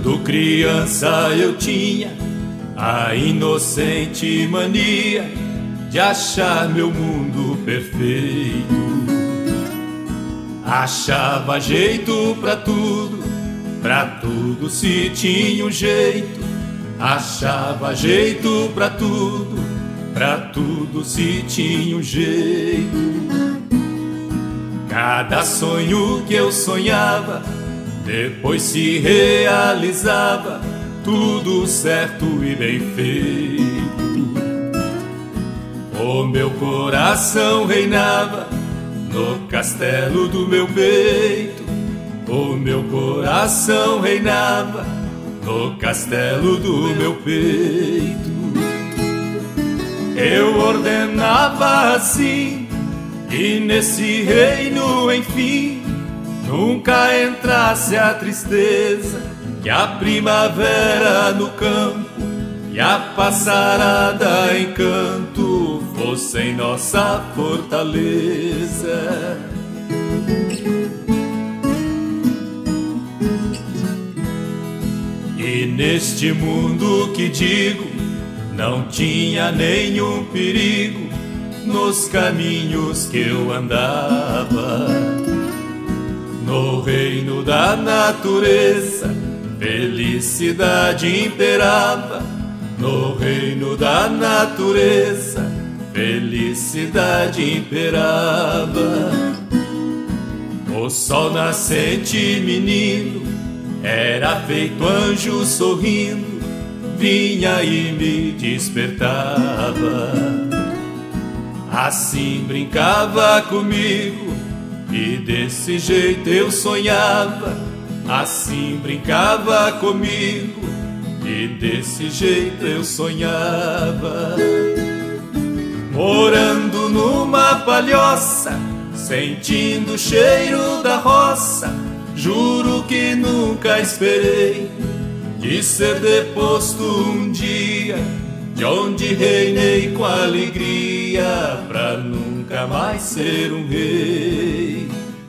Quando criança eu tinha a inocente mania de achar meu mundo perfeito. Achava jeito pra tudo se tinha um jeito. Achava jeito pra tudo se tinha um jeito. Cada sonho que eu sonhava depois se realizava, tudo certo e bem feito. O meu coração reinava no castelo do meu peito. O meu coração reinava no castelo do meu peito. Eu ordenava assim, e nesse reino, enfim, nunca entrasse a tristeza, que a primavera no campo e a passarada em canto fossem nossa fortaleza. E neste mundo que digo, não tinha nenhum perigo nos caminhos que eu andava. No reino da natureza, felicidade imperava. No reino da natureza, felicidade imperava. O sol nascente, menino, era feito anjo sorrindo, vinha e me despertava. Assim brincava comigo e desse jeito eu sonhava. Assim brincava comigo e desse jeito eu sonhava. Morando numa palhoça, sentindo o cheiro da roça, juro que nunca esperei de ser deposto um dia, de onde reinei com alegria, pra nunca mais ser um rei.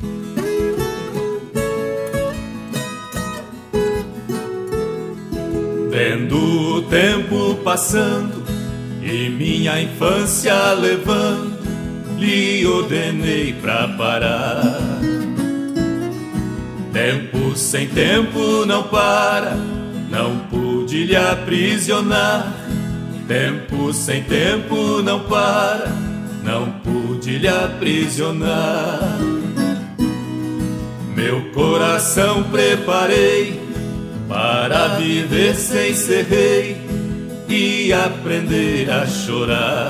Vendo o tempo passando e minha infância levando, lhe ordenei pra parar. Tempo sem tempo não para, não pude lhe aprisionar. Tempo sem tempo não para, não pude lhe aprisionar. Meu coração preparei para viver sem ser rei e aprender a chorar.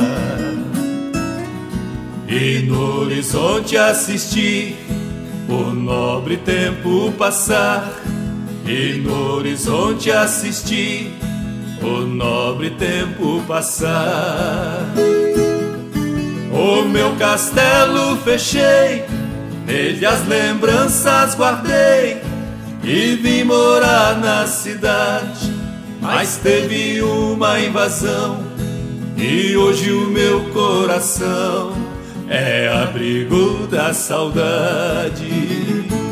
E no horizonte assisti o nobre tempo passar. E no horizonte assisti o nobre tempo passar. O meu castelo fechei, nele as lembranças guardei, e vim morar na cidade. Mas teve uma invasão e hoje o meu coração é abrigo da saudade.